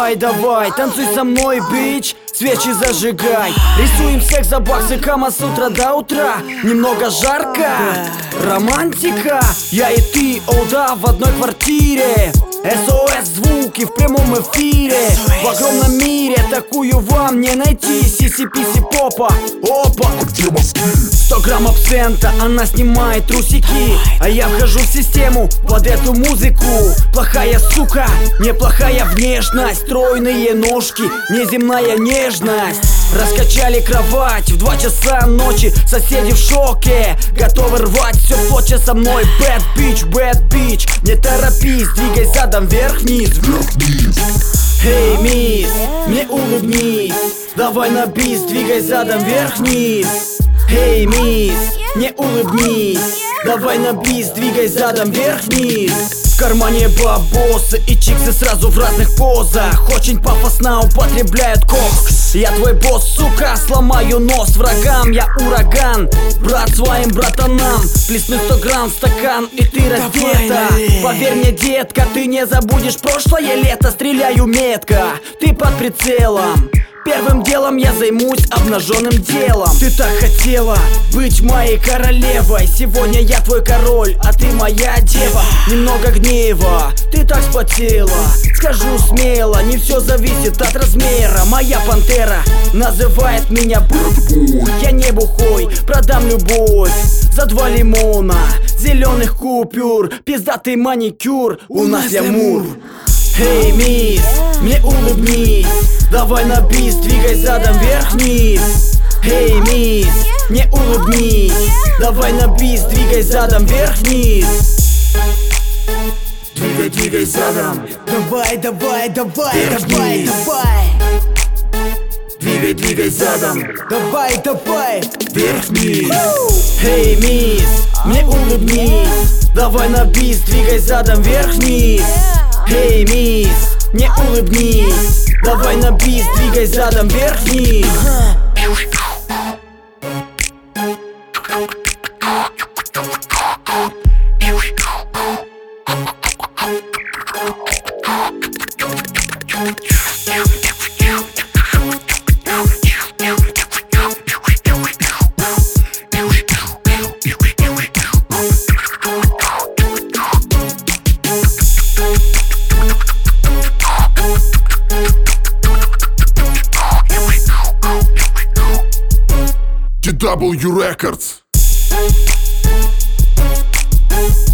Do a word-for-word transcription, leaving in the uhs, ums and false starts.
Давай, давай, танцуй со мной, бич, свечи зажигай. Рисуем секс за баксы, кама с утра до утра. Немного жарко, романтика. Я и ты, о да, в одной квартире. эс о эс звуки в прямом эфире. В огромном мире такую вам не найти. Сиси-писи попа, опа. Сто грамм абсента, она снимает трусики, а я вхожу в систему под эту музыку. Плохая сука, неплохая внешность, стройные ножки, неземная нежность. Раскачали кровать в два часа ночи, соседи в шоке, готовы рвать все в плоть со мной. Bad bitch, bad bitch, не торопись, двигай задом вверх-вниз. Эй, мисс, мне улыбнись, давай на бис, двигай задом вверх-вниз. Эй, мисс, не улыбнись, давай на бис, двигай задом вверх-вниз. В кармане бабосы и чиксы сразу в разных позах. Очень пафосно употребляют кокс. Я твой босс, сука, сломаю нос врагам. Я ураган, брат своим братанам. Плесну сто грамм в стакан, и ты раздета. Поверь мне, детка, ты не забудешь прошлое лето. Стреляю метко, ты под прицелом. Первым делом я займусь обнаженным делом. Ты так хотела быть моей королевой. Сегодня я твой король, а ты моя дева. Немного гнева, ты так спотела. Скажу смело, не все зависит от размера. Моя пантера называет меня бэдбой. Я не бухой, продам любовь за два лимона, зеленых купюр, пиздатый маникюр. У нас лямур. Эй, мисс, мне улыбнись, давай на бис, двигай задом вверх-вниз. Эй, мисс, мне улыбнись, давай на бис, двигай задом вверх-вниз. Двигай, двигай задом. Давай, давай, давай, давай, давай. Двигай, двигай задом. Давай, давай. Вверх-вниз. Эй, мисс, мне улыбнись, давай на бис, двигай задом вверх-вниз. Эй, мисс, не улыбнись, давай на бис, двигай задом вверх-вниз. ди дабл ю Records.